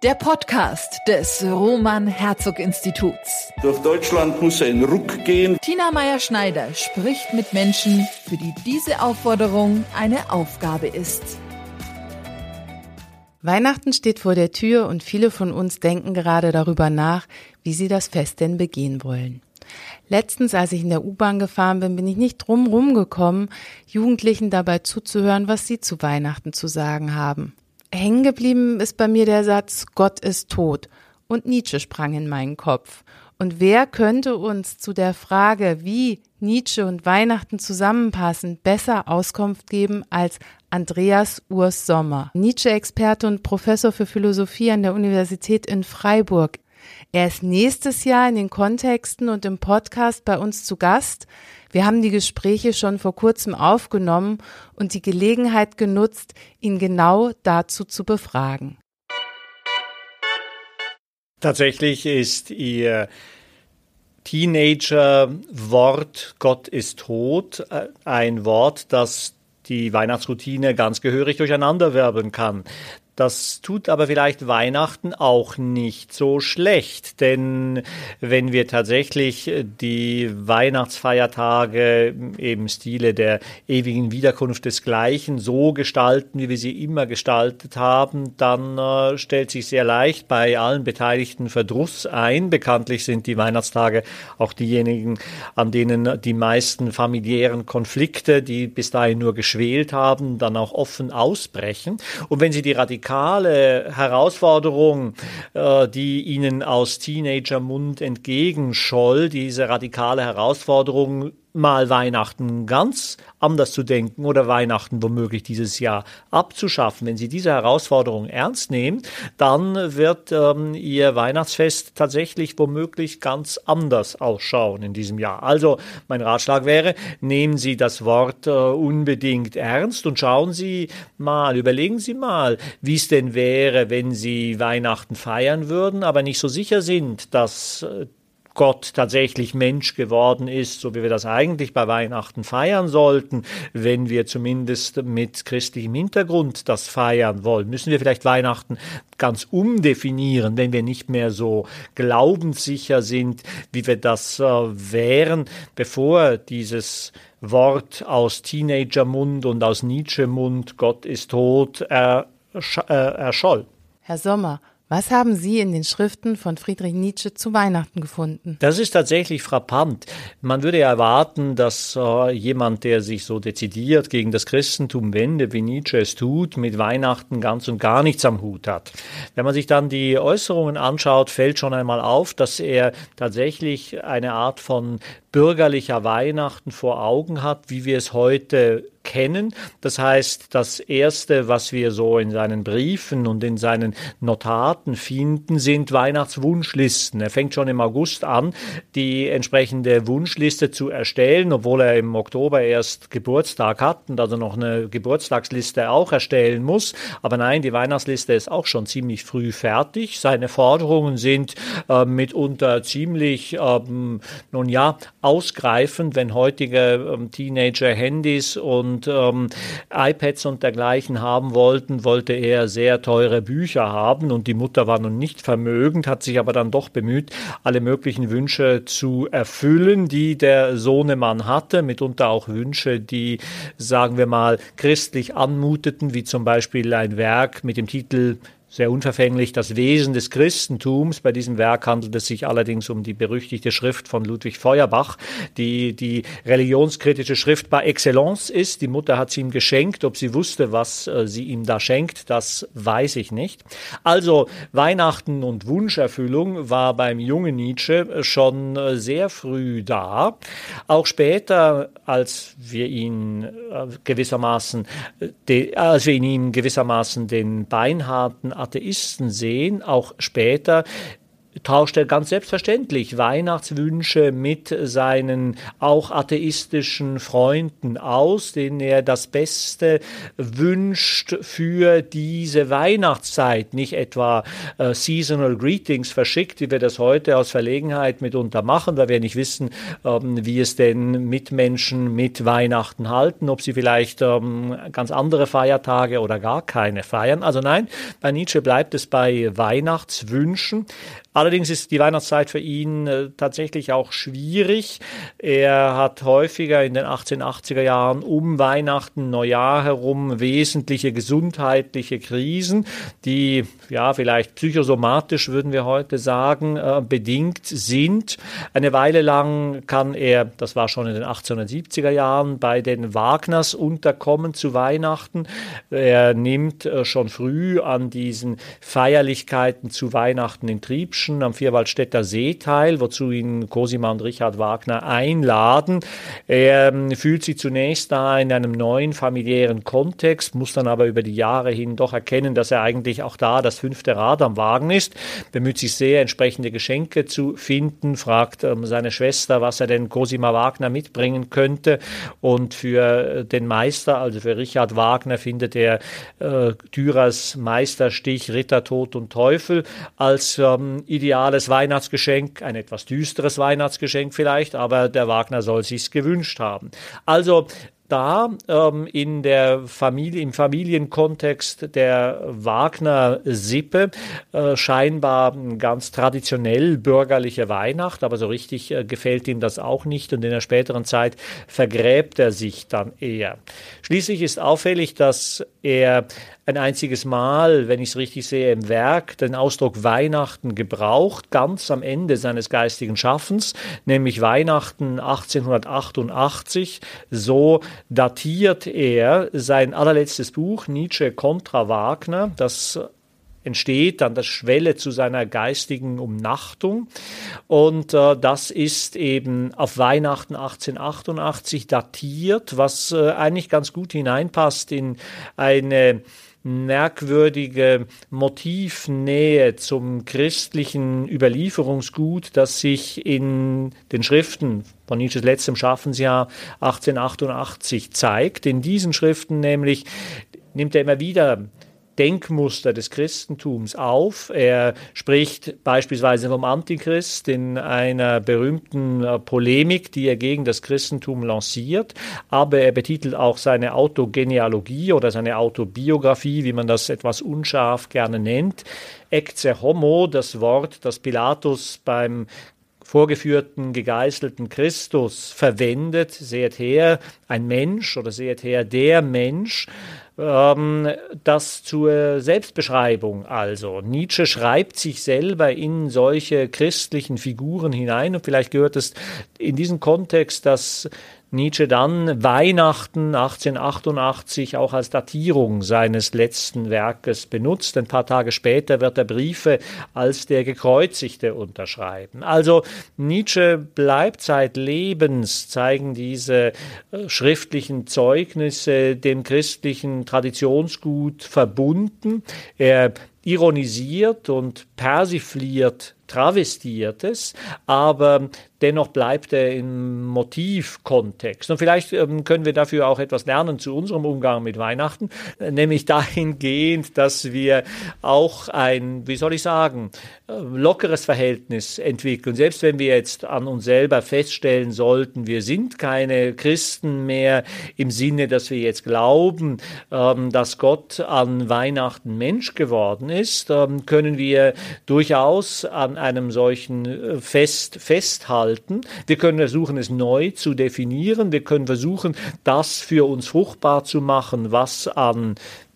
Der Podcast des Roman-Herzog-Instituts. Durch Deutschland muss ein Ruck gehen. Tina Meyer-Schneider spricht mit Menschen, für die diese Aufforderung eine Aufgabe ist. Weihnachten steht vor der Tür und viele von uns denken gerade darüber nach, wie sie das Fest denn begehen wollen. Letztens, als ich in der U-Bahn gefahren bin, bin ich nicht drumherum gekommen, Jugendlichen dabei zuzuhören, was sie zu Weihnachten zu sagen haben. Hängen geblieben ist bei mir der Satz, Gott ist tot, und Nietzsche sprang in meinen Kopf. Und wer könnte uns zu der Frage, wie Nietzsche und Weihnachten zusammenpassen, besser Auskunft geben als Andreas Urs Sommer, Nietzsche-Experte und Professor für Philosophie an der Universität in Freiburg. Er ist nächstes Jahr in den Kontexten und im Podcast bei uns zu Gast. Wir haben die Gespräche schon vor kurzem aufgenommen und die Gelegenheit genutzt, ihn genau dazu zu befragen. Tatsächlich ist Ihr Teenager-Wort Gott ist tot ein Wort, das die Weihnachtsroutine ganz gehörig durcheinanderwirbeln kann. Das tut aber vielleicht Weihnachten auch nicht so schlecht, denn wenn wir tatsächlich die Weihnachtsfeiertage im Stile der ewigen Wiederkunft desgleichen so gestalten, wie wir sie immer gestaltet haben, dann stellt sich sehr leicht bei allen Beteiligten Verdruss ein. Bekanntlich sind die Weihnachtstage auch diejenigen, an denen die meisten familiären Konflikte, die bis dahin nur geschwelt haben, dann auch offen ausbrechen. Und wenn Sie die radikale Herausforderung, die Ihnen aus Teenagermund entgegenscholl, diese radikale Herausforderung, mal Weihnachten ganz anders zu denken oder Weihnachten womöglich dieses Jahr abzuschaffen. Wenn Sie diese Herausforderung ernst nehmen, dann wird Ihr Weihnachtsfest tatsächlich womöglich ganz anders ausschauen in diesem Jahr. Also mein Ratschlag wäre, nehmen Sie das Wort unbedingt ernst und schauen Sie mal, überlegen Sie mal, wie es denn wäre, wenn Sie Weihnachten feiern würden, aber nicht so sicher sind, dass Gott tatsächlich Mensch geworden ist, so wie wir das eigentlich bei Weihnachten feiern sollten, wenn wir zumindest mit christlichem Hintergrund das feiern wollen. Müssen wir vielleicht Weihnachten ganz umdefinieren, wenn wir nicht mehr so glaubenssicher sind, wie wir das wären, bevor dieses Wort aus Teenagermund und aus Nietzsche-Mund, Gott ist tot, erscholl. Herr Sommer, was haben Sie in den Schriften von Friedrich Nietzsche zu Weihnachten gefunden? Das ist tatsächlich frappant. Man würde ja erwarten, dass jemand, der sich so dezidiert gegen das Christentum wendet, wie Nietzsche es tut, mit Weihnachten ganz und gar nichts am Hut hat. Wenn man sich dann die Äußerungen anschaut, fällt schon einmal auf, dass er tatsächlich eine Art von bürgerlicher Weihnachten vor Augen hat, wie wir es heute kennen. Das heißt, das Erste, was wir so in seinen Briefen und in seinen Notaten finden, sind Weihnachtswunschlisten. Er fängt schon im August an, die entsprechende Wunschliste zu erstellen, obwohl er im Oktober erst Geburtstag hat und also noch eine Geburtstagsliste auch erstellen muss. Aber nein, die Weihnachtsliste ist auch schon ziemlich früh fertig. Seine Forderungen sind mitunter ziemlich, ausgreifend, wenn heutige Teenager Handys und iPads und dergleichen haben wollten, wollte er sehr teure Bücher haben und die Mutter war nun nicht vermögend, hat sich aber dann doch bemüht, alle möglichen Wünsche zu erfüllen, die der Sohnemann hatte, mitunter auch Wünsche, die, sagen wir mal, christlich anmuteten, wie zum Beispiel ein Werk mit dem Titel sehr unverfänglich, das Wesen des Christentums. Bei diesem Werk handelt es sich allerdings um die berüchtigte Schrift von Ludwig Feuerbach, die religionskritische Schrift par excellence ist. Die Mutter hat sie ihm geschenkt. Ob sie wusste, was sie ihm da schenkt, das weiß ich nicht. Also Weihnachten und Wunscherfüllung war beim jungen Nietzsche schon sehr früh da. Auch später, als wir ihn gewissermaßen den beinharten Atheisten sehen, auch später tauscht er ganz selbstverständlich Weihnachtswünsche mit seinen auch atheistischen Freunden aus, denen er das Beste wünscht für diese Weihnachtszeit. Nicht etwa Seasonal Greetings verschickt, wie wir das heute aus Verlegenheit mitunter machen, weil wir nicht wissen, wie es denn Mitmenschen mit Weihnachten halten, ob sie vielleicht ganz andere Feiertage oder gar keine feiern. Also nein, bei Nietzsche bleibt es bei Weihnachtswünschen. Allerdings ist die Weihnachtszeit für ihn tatsächlich auch schwierig. Er hat häufiger in den 1880er Jahren um Weihnachten, Neujahr herum wesentliche gesundheitliche Krisen, die ja vielleicht psychosomatisch, würden wir heute sagen, bedingt sind. Eine Weile lang kann er, das war schon in den 1870er Jahren, bei den Wagners unterkommen zu Weihnachten. Er nimmt schon früh an diesen Feierlichkeiten zu Weihnachten in Triebschen am Vierwaldstätter See teil, wozu ihn Cosima und Richard Wagner einladen. Er fühlt sich zunächst da in einem neuen familiären Kontext, muss dann aber über die Jahre hin doch erkennen, dass er eigentlich auch da das 5. Rad am Wagen ist, bemüht sich sehr, entsprechende Geschenke zu finden, fragt seine Schwester, was er denn Cosima Wagner mitbringen könnte, und für den Meister, also für Richard Wagner, findet er Dürers Meisterstich Ritter, Tod und Teufel als ideales Weihnachtsgeschenk, ein etwas düsteres Weihnachtsgeschenk vielleicht, aber der Wagner soll sich's gewünscht haben. Also da in der Familie, im Familienkontext der Wagner-Sippe scheinbar ganz traditionell bürgerliche Weihnacht, aber so richtig gefällt ihm das auch nicht, und in der späteren Zeit vergräbt er sich dann eher. Schließlich ist auffällig, dass er ein einziges Mal, wenn ich es richtig sehe, im Werk den Ausdruck Weihnachten gebraucht, ganz am Ende seines geistigen Schaffens, nämlich Weihnachten 1888. So datiert er sein allerletztes Buch, Nietzsche contra Wagner, das entsteht an der Schwelle zu seiner geistigen Umnachtung, und das ist eben auf Weihnachten 1888 datiert, was eigentlich ganz gut hineinpasst in eine merkwürdige Motivnähe zum christlichen Überlieferungsgut, das sich in den Schriften von Nietzsches letztem Schaffensjahr 1888 zeigt. In diesen Schriften nämlich nimmt er immer wieder Denkmuster des Christentums auf. Er spricht beispielsweise vom Antichrist in einer berühmten Polemik, die er gegen das Christentum lanciert, aber er betitelt auch seine Autogenealogie oder seine Autobiografie, wie man das etwas unscharf gerne nennt, Ecce Homo, das Wort, das Pilatus beim vorgeführten, gegeißelten Christus verwendet. Seht her, ein Mensch, oder seht her, der Mensch. Das zur Selbstbeschreibung also. Nietzsche schreibt sich selber in solche christlichen Figuren hinein, und vielleicht gehört es in diesen Kontext, dass Nietzsche dann Weihnachten 1888 auch als Datierung seines letzten Werkes benutzt. Ein paar Tage später wird er Briefe als der Gekreuzigte unterschreiben. Also Nietzsche bleibt zeitlebens, zeigen diese schriftlichen Zeugnisse dem christlichen Traditionsgut verbunden. Er ironisiert und persifliert, travestiert es, aber dennoch bleibt er im Motivkontext. Und vielleicht können wir dafür auch etwas lernen zu unserem Umgang mit Weihnachten, nämlich dahingehend, dass wir auch ein, wie soll ich sagen, lockeres Verhältnis entwickeln. Selbst wenn wir jetzt an uns selber feststellen sollten, wir sind keine Christen mehr im Sinne, dass wir jetzt glauben, dass Gott an Weihnachten Mensch geworden ist, können wir durchaus an einem solchen Fest festhalten. Wir können versuchen, es neu zu definieren. Wir können versuchen, das für uns fruchtbar zu machen, was an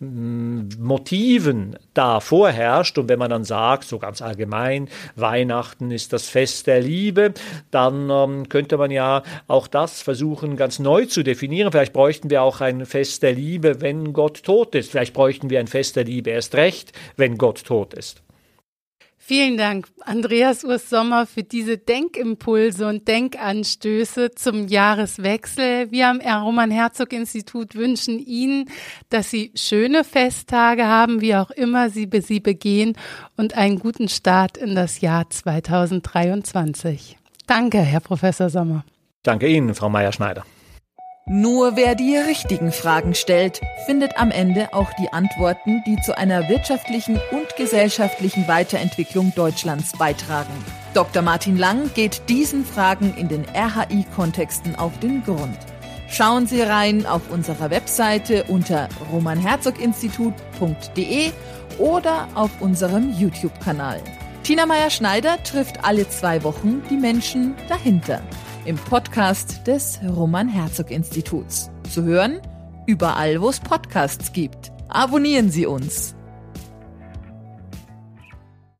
Motiven da vorherrscht. Und wenn man dann sagt, so ganz allgemein, Weihnachten ist das Fest der Liebe, dann könnte man ja auch das versuchen, ganz neu zu definieren. Vielleicht bräuchten wir auch ein Fest der Liebe, wenn Gott tot ist. Vielleicht bräuchten wir ein Fest der Liebe erst recht, wenn Gott tot ist. Vielen Dank, Andreas Urs Sommer, für diese Denkimpulse und Denkanstöße zum Jahreswechsel. Wir am Roman-Herzog-Institut wünschen Ihnen, dass Sie schöne Festtage haben, wie auch immer Sie begehen, und einen guten Start in das Jahr 2023. Danke, Herr Professor Sommer. Danke Ihnen, Frau Meier-Schneider. Nur wer die richtigen Fragen stellt, findet am Ende auch die Antworten, die zu einer wirtschaftlichen und gesellschaftlichen Weiterentwicklung Deutschlands beitragen. Dr. Martin Lang geht diesen Fragen in den RHI-Kontexten auf den Grund. Schauen Sie rein auf unserer Webseite unter romanherzoginstitut.de oder auf unserem YouTube-Kanal. Tina Meier-Schneider trifft alle 2 Wochen die Menschen dahinter im Podcast des Roman-Herzog-Instituts. Zu hören überall, wo es Podcasts gibt. Abonnieren Sie uns.